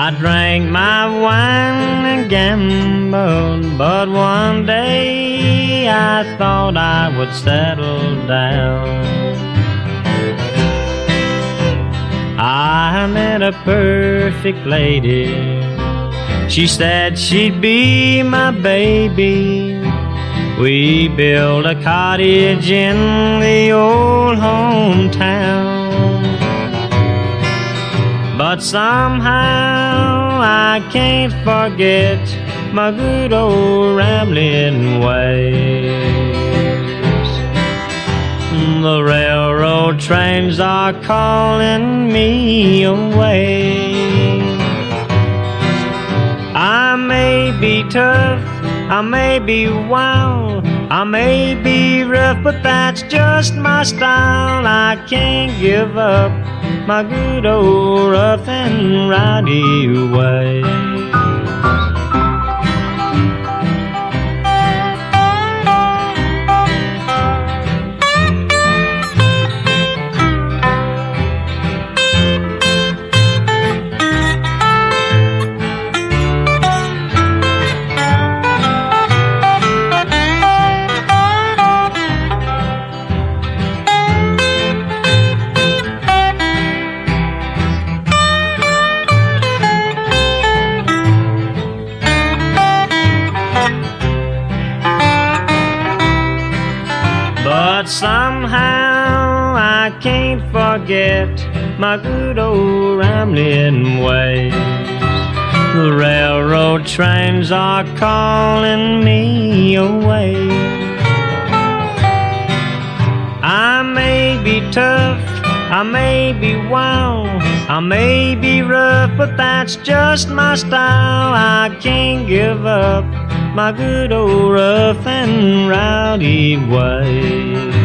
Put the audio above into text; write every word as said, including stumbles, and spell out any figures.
I drank my wine and gambled, but one day I thought I would settle down. I met a perfect lady. She said she'd be my baby. We built a cottage in the old hometown. But somehow I can't forget my good old rambling ways. The railroad trains are calling me away. I may be tough, I may be wild, I may be rough, but that's just my style. I can't give up my good old rough and rowdy ways. But somehow I can't forget my good old rambling ways. The railroad trains are calling me away. I may be tough, I may be wild, I may be rough, but that's just my style. I can't give up my good old rough and rowdy ways.